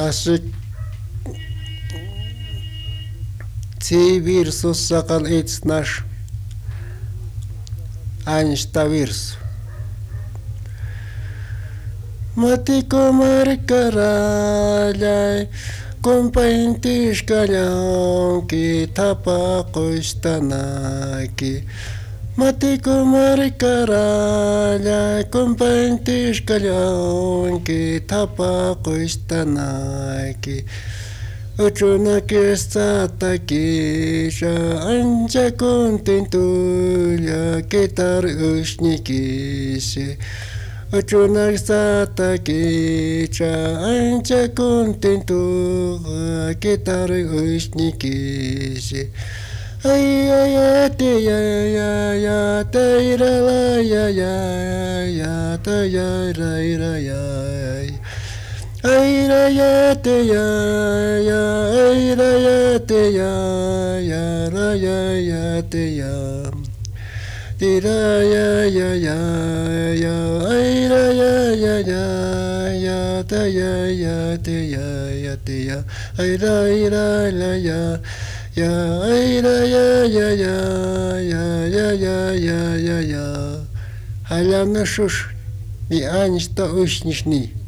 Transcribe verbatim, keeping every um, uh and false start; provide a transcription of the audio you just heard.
Así si virus sacal it's nash ansta virus Matiko markaralay Kumpaintish kalyanki tapakoistanaki Matiko markaralay Kumpaintish kalyanki tapakoistanaki Uchuna kestata kisha anja kontentulia ketar ushnikisi Uchuna kestata kisha anja kontentulia ketar ushnikisi Ay ay ay te ya ya ya te ira la ya ya ya te ya ira ira ya Ay ra ya te ya ya ay ra ya te ya ya ra ya ya te ya ti ra ya ya ya ya ay ra ya ya ya ya te ya ya te ya ya te ya ay ra ay ra la ya ya ay ra ya ya ya ya ya ya ya ya ya halam na shush ni ansta ushnishni